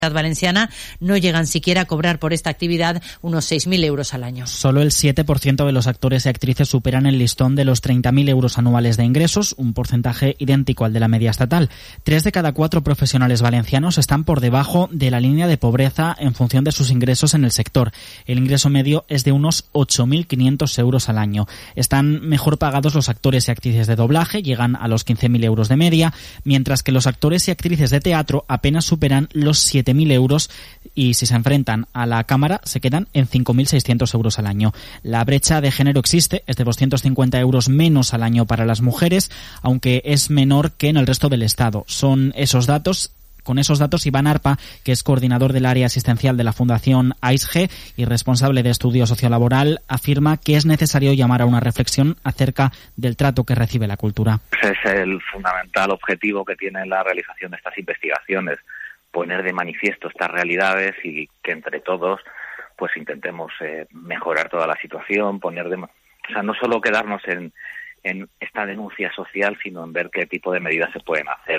valenciana no llegan siquiera a cobrar por esta actividad unos 6.000 euros al año. Solo el 7% de los actores y actrices superan el listón de los 30.000 euros anuales de ingresos, un porcentaje idéntico al de la media estatal. 3 de cada 4 profesionales valencianos están por debajo de la línea de pobreza en función de sus ingresos en el sector. El ingreso medio es de unos 8.500 euros al año. Están mejor pagados los actores y actrices de doblaje, llegan a los 15.000 euros de media, mientras que los actores y actrices de teatro apenas superan los 7.000 euros y si se enfrentan a la Cámara se quedan en 5.600 euros al año. La brecha de género existe, es de 250 euros menos al año para las mujeres, aunque es menor que en el resto del Estado. Con esos datos, Iván Arpa, que es coordinador del área asistencial de la Fundación AISG y responsable de estudio sociolaboral, afirma que es necesario llamar a una reflexión acerca del trato que recibe la cultura. Ese es el fundamental objetivo que tiene la realización de estas investigaciones, poner de manifiesto estas realidades y que entre todos pues intentemos mejorar toda la situación, no solo quedarnos en esta denuncia social, sino en ver qué tipo de medidas se pueden hacer.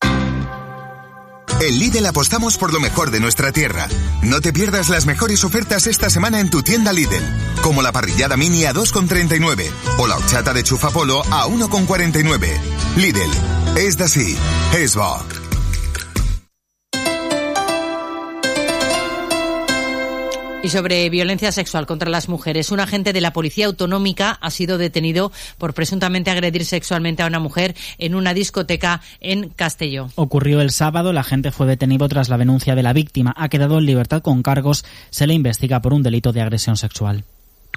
En Lidl apostamos por lo mejor de nuestra tierra. No te pierdas las mejores ofertas esta semana en tu tienda Lidl, como la parrillada mini a 2,39 o la horchata de chufa polo a 1,49. Lidl, és d'ací, és bo. Y sobre violencia sexual contra las mujeres, un agente de la Policía Autonómica ha sido detenido por presuntamente agredir sexualmente a una mujer en una discoteca en Castelló. Ocurrió el sábado, el agente fue detenido tras la denuncia de la víctima. Ha quedado en libertad con cargos, se le investiga por un delito de agresión sexual.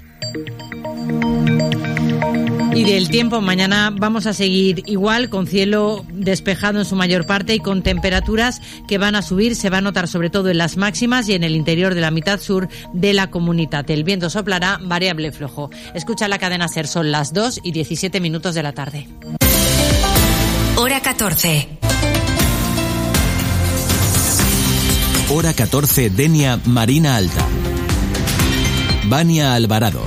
Y del tiempo, mañana vamos a seguir igual, con cielo despejado en su mayor parte y con temperaturas que van a subir. Se va a notar sobre todo en las máximas y en el interior de la mitad sur de la comunidad. El viento soplará variable flojo. Escucha la cadena SER, son las 2:17 de la tarde. Hora 14. Hora 14, Denia, Marina Alta. Vania Alvarado.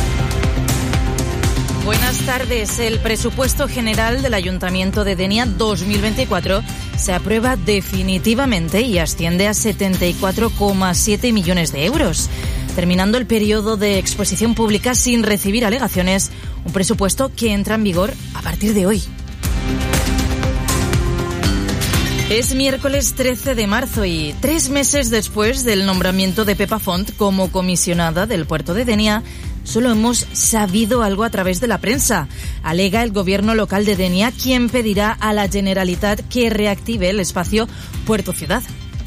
Buenas tardes. El presupuesto general del Ayuntamiento de Denia 2024 se aprueba definitivamente y asciende a 74,7 millones de euros. Terminando el periodo de exposición pública sin recibir alegaciones, un presupuesto que entra en vigor a partir de hoy. Es miércoles 13 de marzo y 3 meses después del nombramiento de Pepa Font como comisionada del puerto de Denia, solo hemos sabido algo a través de la prensa. Alega el gobierno local de Denia, quien pedirá a la Generalitat que reactive el espacio Puerto Ciudad.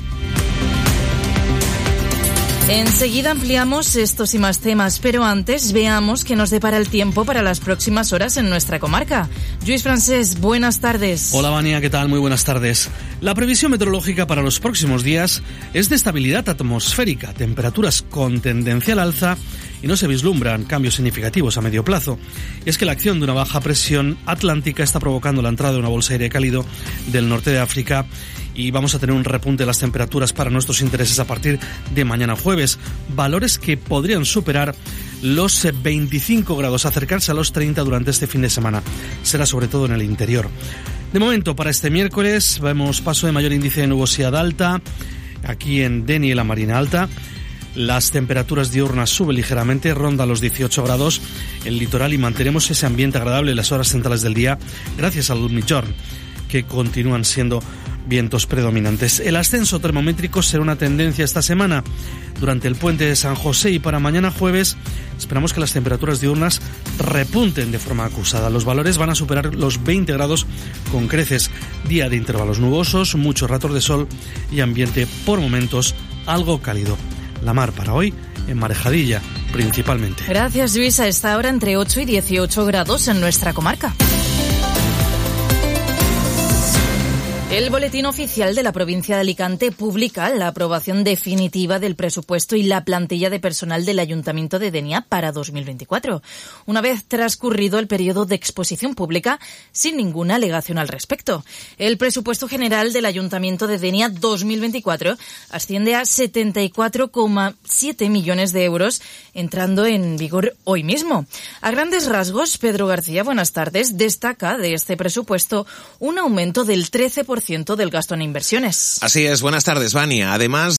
Enseguida ampliamos estos y más temas, pero antes veamos qué nos depara el tiempo para las próximas horas en nuestra comarca. Lluís Francés, buenas tardes. Hola Vania, ¿qué tal? Muy buenas tardes. La previsión meteorológica para los próximos días es de estabilidad atmosférica, temperaturas con tendencia al alza y no se vislumbran cambios significativos a medio plazo. Y es que la acción de una baja presión atlántica está provocando la entrada de una bolsa de aire cálido del norte de África y vamos a tener un repunte de las temperaturas para nuestros intereses a partir de mañana jueves. Valores que podrían superar los 25 grados, acercarse a los 30 durante este fin de semana. Será sobre todo en el interior. De momento, para este miércoles, vemos paso de mayor índice de nubosidad alta aquí en Denia y la Marina Alta. Las temperaturas diurnas suben ligeramente, ronda los 18 grados en el litoral y mantenemos ese ambiente agradable en las horas centrales del día gracias al migjorn, que continúan siendo vientos predominantes. El ascenso termométrico será una tendencia esta semana durante el puente de San José y para mañana jueves esperamos que las temperaturas diurnas repunten de forma acusada. Los valores van a superar los 20 grados con creces. Día de intervalos nubosos, muchos ratos de sol y ambiente por momentos algo cálido. La mar para hoy en Marejadilla principalmente. Gracias Luis. A esta hora entre 8 y 18 grados en nuestra comarca. El Boletín Oficial de la provincia de Alicante publica la aprobación definitiva del presupuesto y la plantilla de personal del Ayuntamiento de Denia para 2024, una vez transcurrido el periodo de exposición pública sin ninguna alegación al respecto. El presupuesto general del Ayuntamiento de Denia 2024 asciende a 74,7 millones de euros, entrando en vigor hoy mismo. A grandes rasgos, Pedro García, buenas tardes, destaca de este presupuesto un aumento del 13% 1% del gasto en inversiones. Así es, buenas tardes, Vania. Además